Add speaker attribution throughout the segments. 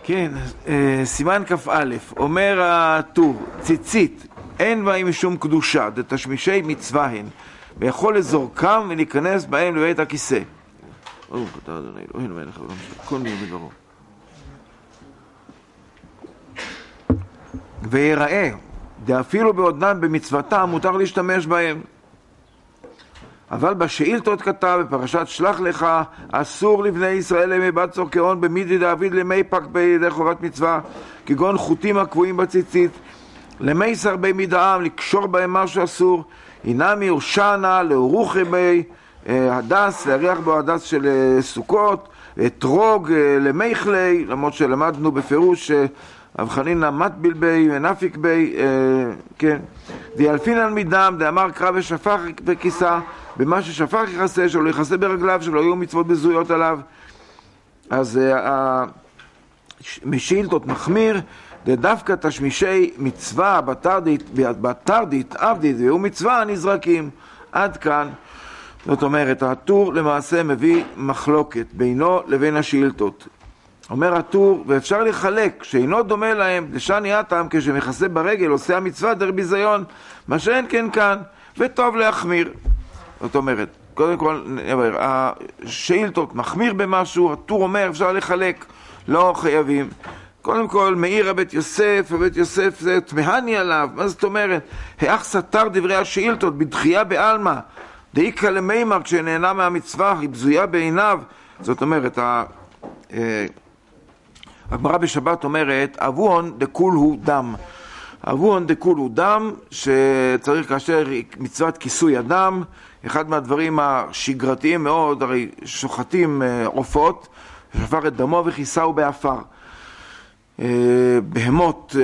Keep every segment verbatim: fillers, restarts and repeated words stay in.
Speaker 1: כן, סימן כ"א, אומר הטור, ציצית, אין בהם משום קדושה, דתשמישי מצווה הן, ויכול לזורקם ולהיכנס בהם לבית הכיסא. ברוך אתה אדוני אלוהינו מלך העולם כל מיני בדברו. ויראה, דאפילו בעודנם במצוותם מותר להשתמש בהם. אבל בשאילתות כתב בפרשת שלח לך, אסור לבני ישראל למבט צורכאון במידי דאביד למי פק בידי חובת מצווה, כגון חוטים הקבועים בציצית, למי שר בי מדעם, לקשור בהם משהו אסור, הנה מיושנה להורוכי בי הדס, להריח בו הדס של סוכות, אתרוג למי חלי, למרות שלמדנו בפירוש אבחנין מטביל בי ונפיק בי, כן, דיאלפין על מידם, דאמר קרא ושפך בכיסה, במה ששפך יחסה, שלא יחסה ברגליו, שלא יהיו מצוות בזויות עליו. אז משאילתות מחמיר, דווקא תשמישי מצווה בתרדית עבדית והוא מצווה נזרקים. עד כאן. זאת אומרת, הטור למעשה מביא מחלוקת בינו לבין השאילתות. אומר הטור, ואפשר לחלק, שאינו דומה להם, דשני אתם כשמכסה ברגל עושה המצווה דר ביזיון, מה שאין כן כאן, וטוב להחמיר. זאת אומרת, קודם כל, השאילתות מחמיר במשהו, הטור אומר, אפשר לחלק, לא חייבים. קודם כל, מאיר הבית יוסף, הבית יוסף זה תמהני עליו, מה זאת אומרת? האח סתר דברי השאילתות, בדחייה בעלמא, דאיקה למימר, כשנהנה מהמצווה, היא בזויה בעיניו. זאת אומרת, הגמרא בשבת אומרת, אבון דקול הוא דם. אבון דקול הוא דם, שצריך כאשר מצוות כיסוי הדם, אחד מהדברים השגרתיים מאוד, הרי שוחטים עופות, שפך את דמו וכיסהו באפר. בהמות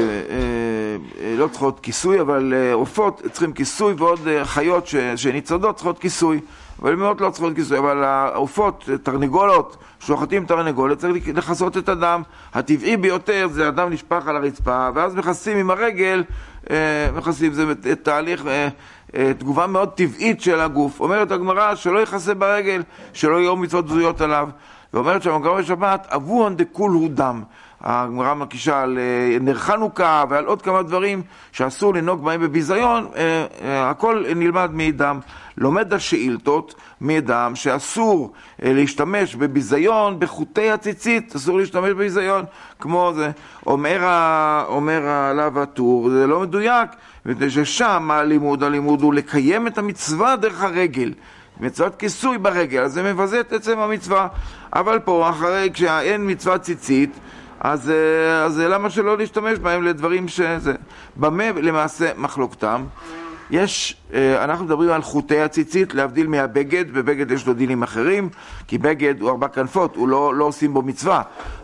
Speaker 1: לא צריכות כיסוי, אבל עופות צריכים כיסוי, ועוד חיות שניצודות צריכות כיסוי, אבל בהמות לא צריכות כיסוי. אבל העופות, תרנגולות, שוחטים תרנגולת, צריך לחסות את הדם. הטבעי ביותר זה הדם נשפך על הרצפה, ואז מכסים עם הרגל, מכסים, זה תהליך, תגובה מאוד טבעית של הגוף. אומרת הגמרא שלא יכסה ברגל, שלא יהיו מצוות בזויות עליו. ואומרת שהגמרא בשבת, אבון דקול הוא דם. הגמרא מקישה על נר חנוכה ועל עוד כמה דברים שאסור לנהוג בהם בביזיון, הכל נלמד מדם. לומד השאילתות מדם שאסור להשתמש בביזיון בחוטי הציצית, אסור להשתמש בביזיון כמו זה. אומר, אומר עליו הטור, זה לא מדויק, ששם הלימוד, הלימוד הוא לקיים את המצווה דרך הרגל, מצוות כיסוי ברגל, אז זה מבזה את עצם המצווה. אבל פה אחרי כשאין מצוות ציצית, אז, אז למה שלא להשתמש בהם לדברים שזה? במה למעשה מחלוקתם? יש, אנחנו מדברים על חוטי הציצית, להבדיל מהבגד, בבגד יש לו דינים אחרים, כי בגד הוא ארבע כנפות, הוא לא, לא עושים בו מצווה.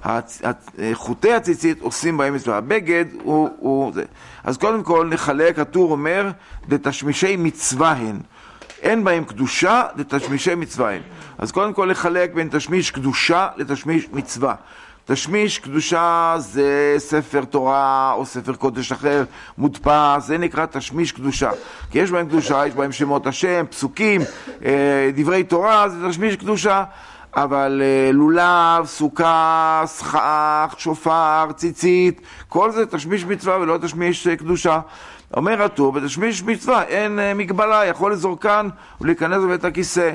Speaker 1: חוטי הציצית עושים בהם מצווה, הבגד הוא, הוא זה. אז קודם כל נחלק, הטור אומר, דתשמישי מצווה הן. אין בהם קדושה, דתשמישי מצווה הן. אז קודם כל לחלק בין תשמיש קדושה לתשמיש מצווה. תשמיש קדושה זה ספר תורה או ספר קודש אחר מודפס, זה נקרא תשמיש קדושה. כי יש בהם קדושה, יש בהם שמות השם, פסוקים, דברי תורה, זה תשמיש קדושה. אבל לולב, סוכה, סכך, שופר, ציצית, כל זה תשמיש מצווה ולא תשמיש קדושה. אומר הטור, בתשמיש מצווה אין מגבלה, יכול לזורקן ולהיכנס בבית הכיסא.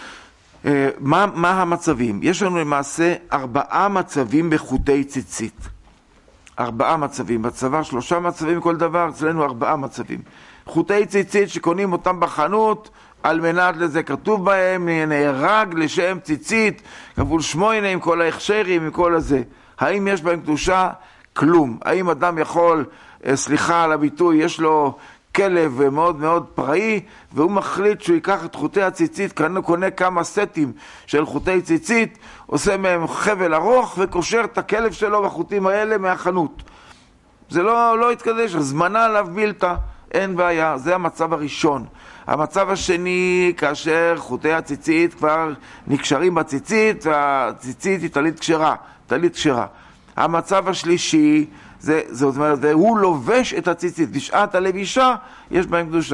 Speaker 1: מה, מה המצבים? יש לנו למעשה ארבעה מצבים בחוטי ציצית. ארבעה מצבים. בצבא שלושה מצבים כל דבר, אצלנו ארבעה מצבים. חוטי ציצית שקונים אותם בחנות, על מנת לזה כתוב בהם, נהרג לשם ציצית, כפול שמונה עם כל ההכשרים, עם כל הזה. האם יש בהם קדושה? כלום. האם אדם יכול, סליחה על הביטוי, יש לו כלב מאוד מאוד פראי, והוא מחליט שהוא ייקח את חוטי הציצית, קונה כמה סטים של חוטי ציצית, עושה מהם חבל ארוך וקושר את הכלב שלו בחוטים האלה מהחנות. זה לא, לא יתקדש, הזמנה עליו בלתה, אין בעיה, זה המצב הראשון. המצב השני, כאשר חוטי הציצית כבר נקשרים בציצית, והציצית היא טלית כשרה, טלית כשרה. המצב השלישי, זה, זאת אומרת, הוא לובש את הציצית, בשעת הלבישה, יש בהם קדושה.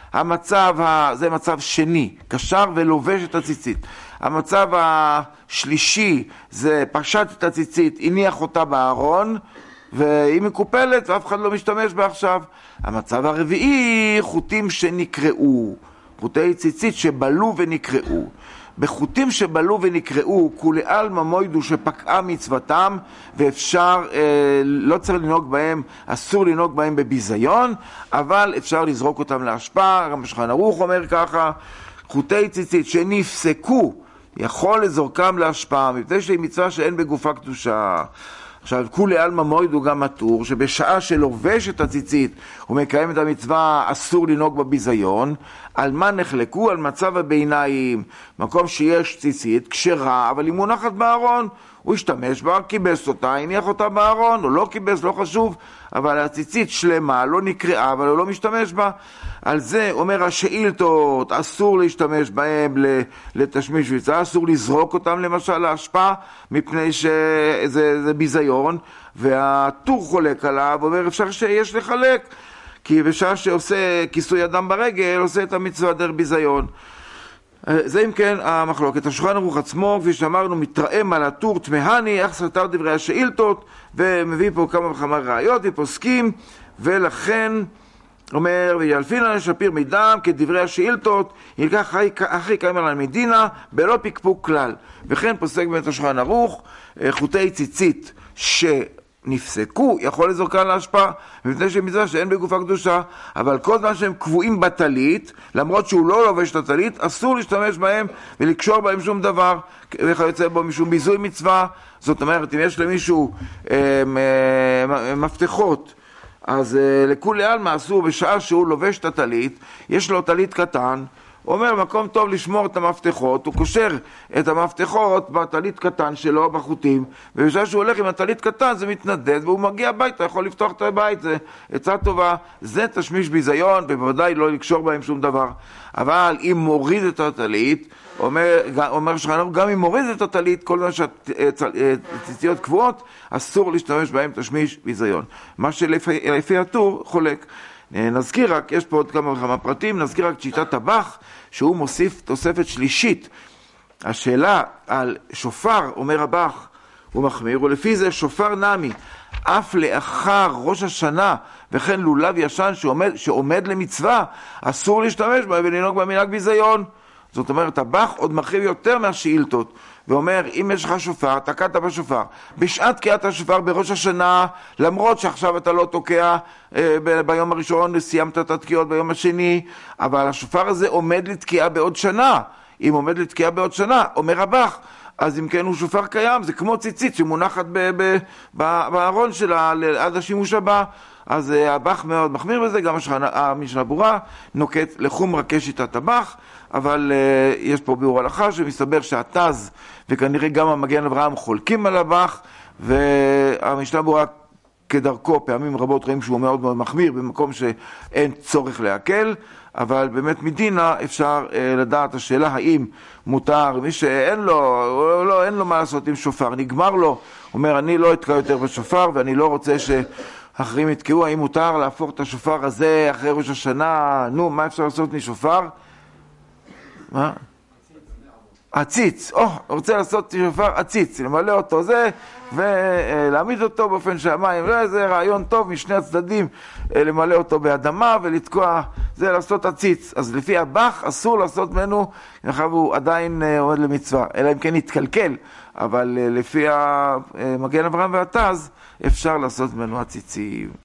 Speaker 1: המצב, ה... זה מצב שני, קשר ולובש את הציצית. המצב השלישי זה פשט את הציצית, הניח אותה בארון, והיא מקופלת ואף אחד לא משתמש בה עכשיו. המצב הרביעי, חוטים שנקראו, חוטי ציצית שבלו ונקראו. בחוטים שבלו ונקראו, כולי עלמא מוידו שפקעה מצוותם, ואפשר, אה, לא צריך לנהוג בהם, אסור לנהוג בהם בביזיון, אבל אפשר לזרוק אותם להשפעה. גם שולחן ערוך אומר ככה, חוטי ציצית שנפסקו, יכול לזורקם להשפעה, מפני שהיא מצווה שאין בגופה קדושה. עכשיו, כולי עלמא מויד הוא גם מטור, שבשעה שלובש את הציצית ומקיים את המצווה, אסור לנהוג בביזיון. על מה נחלקו? על מצב הביניים, מקום שיש ציצית, כשרה, אבל היא מונחת בארון, הוא השתמש בה, קיבס אותה, הניח אותה בארון, או לא קיבס, לא חשוב, אבל הציצית שלמה, לא נקראה, אבל הוא לא משתמש בה. על זה אומר השאילתות, אסור להשתמש בהם לתשמיש מצווה, אסור לזרוק אותם למשל להשפעה, מפני שזה זה ביזיון, והטור חולק עליו, אומר אפשר שיש לחלק, כי בשעה שעושה כיסוי אדם ברגל, עושה את המצווה דרך ביזיון. זה אם כן המחלוקת. השולחן ערוך עצמו, כפי שאמרנו, מתרעם על הטור תמהני, איך סתר דברי השאילתות, ומביא פה כמה וכמה ראיות ופוסקים, ולכן אומר, וילפינן לשפיר מדם כדברי השאילתות, ילקח אחי קיימר על מדינה, בלא פקפוק כלל. וכן פוסק באמת השולחן ערוך, חוטי ציצית שנפסקו, יכול לזורקן להשפעה, מפני שהם מצווה שאין בגופה קדושה, אבל כל זמן שהם קבועים בטלית, למרות שהוא לא לובש את הטלית, אסור להשתמש בהם ולקשור בהם שום דבר, וכיוצא בו משום ביזוי מצווה. זאת אומרת, אם יש למישהו אה, אה, מפתחות, אז uh, לכולי עלמא אסור בשעה שהוא לובש את הטלית, יש לו טלית קטן, הוא אומר מקום טוב לשמור את המפתחות, הוא קושר את המפתחות בטלית קטן שלו בחוטים, ובשעה שהוא הולך עם הטלית קטן זה מתנדד, והוא מגיע הביתה, יכול לפתוח את הבית, זה עצה טובה, זה תשמיש ביזיון, ובוודאי לא לקשור בהם שום דבר. אבל אם מוריד את הטלית, אומר, אומר שחנוך, גם אם מוריד את הטלית, כל מה שהציציות קבועות, אסור להשתמש בהם תשמיש ביזיון. מה שלפי הטור חולק. נזכיר רק, יש פה עוד כמה וכמה פרטים, נזכיר רק שיטת הבח, שהוא מוסיף תוספת שלישית. השאלה על שופר, אומר הבח, הוא מחמיר, ולפי זה שופר נמי, אף לאחר ראש השנה, וכן לולב ישן שעומד, שעומד למצווה, אסור להשתמש בה ולנהוג במנהג ביזיון. זאת אומרת, הבח עוד מרחיב יותר מהשאילתות, ואומר, אם יש לך שופר, תקעת בשופר. בשעת תקיעת השופר בראש השנה, למרות שעכשיו אתה לא תוקע אה, ב- ביום הראשון, סיימת את התקיעות ביום השני, אבל השופר הזה עומד לתקיעה בעוד שנה. אם עומד לתקיעה בעוד שנה, אומר הבח, אז אם כן הוא שופר קיים, זה כמו ציצית שמונחת ב- ב- ב- בארון שלה עד השימוש הבא. אז uh, הבח מאוד מחמיר בזה, גם המשנה ברורה נוקט לחומרה כשיטת הבח, אבל uh, יש פה ביאור הלכה שמסתבר שהתז וכנראה גם המגן אברהם חולקים על הבח, והמשנה ברורה כדרכו פעמים רבות רואים שהוא מאוד מאוד מחמיר במקום שאין צורך להקל, אבל באמת מדינה אפשר uh, לדעת השאלה האם מותר, מי שאין לו, לא, אין לו מה לעשות עם שופר, נגמר לו, אומר אני לא אתקע יותר בשופר ואני לא רוצה ש... אחרים יתקעו, האם מותר להפוך את השופר הזה אחרי ראש השנה? נו, מה אפשר לעשות משופר? מה? עציץ. או, רוצה לעשות שופר עציץ, למלא אותו זה, ולהעמיד אותו באופן שהמים, זה רעיון טוב משני הצדדים, למלא אותו באדמה ולתקוע, זה לעשות עציץ. אז לפי הבח אסור לעשות ממנו, נכון, הוא עדיין עומד למצווה, אלא אם כן יתקלקל, אבל לפי המגן אברהם והתז, אפשר לעשות ממנו עציצים.